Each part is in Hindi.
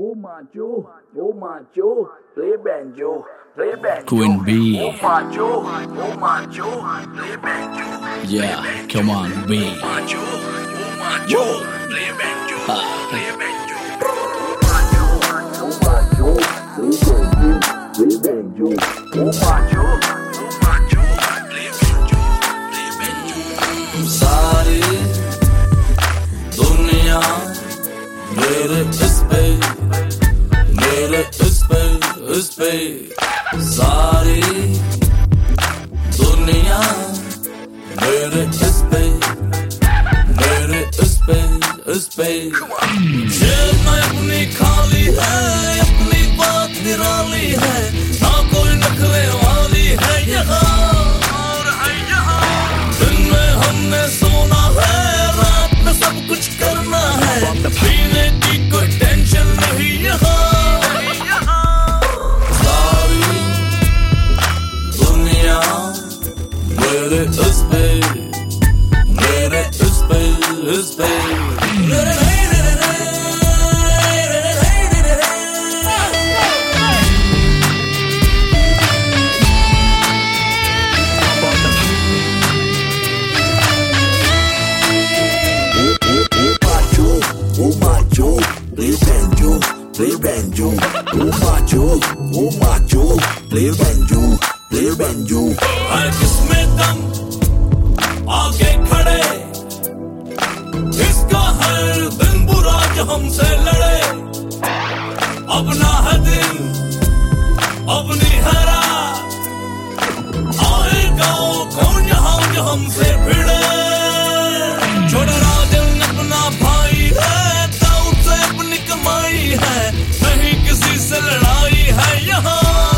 macho, oh macho, play banjo, play banjo. Queen B. Oh macho, play banjo. Yeah, come on, B. Macho, play banjo, play banjo. Oh macho, play banjo. Oh macho, play banjo, play banjo. सारी दुनिया मेरे इस पे सारी दुनिया मेरे इस पे जेब में अपनी खाली है, अपनी बात निराली है, ना कोई नखरे वाली है यहाँ। दिन में हमने सोना है, रात में सब कुछ करना है, पीने की कोई टेंशन नहीं यहाँ। सारी दुनिया मेरे इस पे Play banjo, oh macho, play banjo, play banjo. हर किसमें दम आगे खड़े, इसका हर दिन बुरा जो हमसे लड़े। अपना है दिन, अपनी है रात, आएगा कौन यहाँ जो हमसे भिड़े। छोटा राजन अपना भाई है, दाऊद से अपनी कमाई है, नहीं किसी से लड़ाई है यहाँ।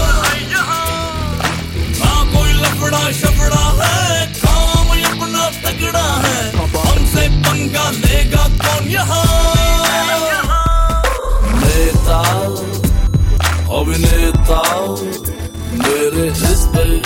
ना कोई लफड़ा शफड़ा है, काम अपना तगड़ा है, हमसे पंगा लेगा कौन यहाँ। नेता अभिनेता मेरे इस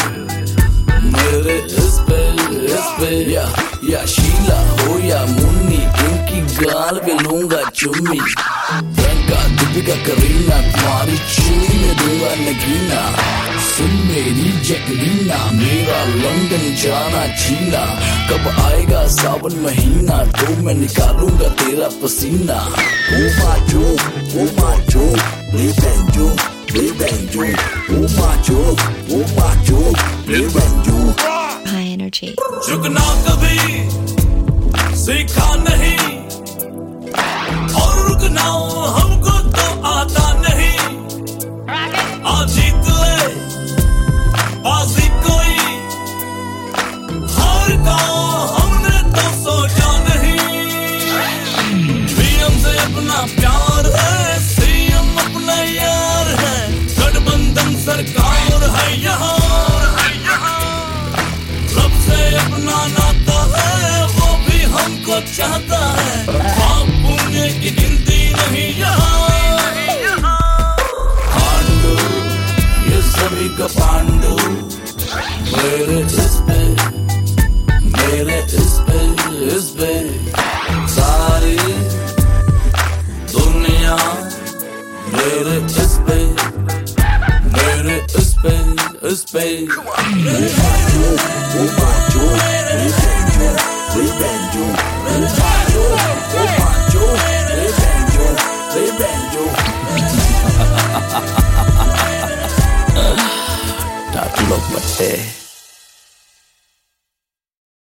पे या शीला हो या मुन्नी, इनकी गाल पे लूंगा चुम्मी। प्रियंका दीपिका करीना, तुम्हारी चुम्मी में दूंगा नगीना। सुन मेरी जैकलीना, मेरा लंदन जाना जीना। कब आएगा सावन महीना, तो मैं निकालूंगा तेरा पसीना। Oh macho, play banjo, play banjo. Oh macho, play banjo. High energy. झुकना कभी सीखा नहीं, और रुकना हमको तो आता नहीं। आज जीत ले बाजी कोई, हार का हमने तो सोचा नहीं। पीएम से अपना प्यार है, सीएम अपना यार है, गठबंधन सरकार है यहाँ। रब से अपना नाता है, वो भी हमको चाहता है, पाप पुण्य की गिनती नहीं यहाँ। पांडु ये सभी का पांडु मेरे इस पे सारी दुनिया मेरे इस पे Oh macho, play banjo, play banjo. Oh macho, play banjo. Tatlo pate.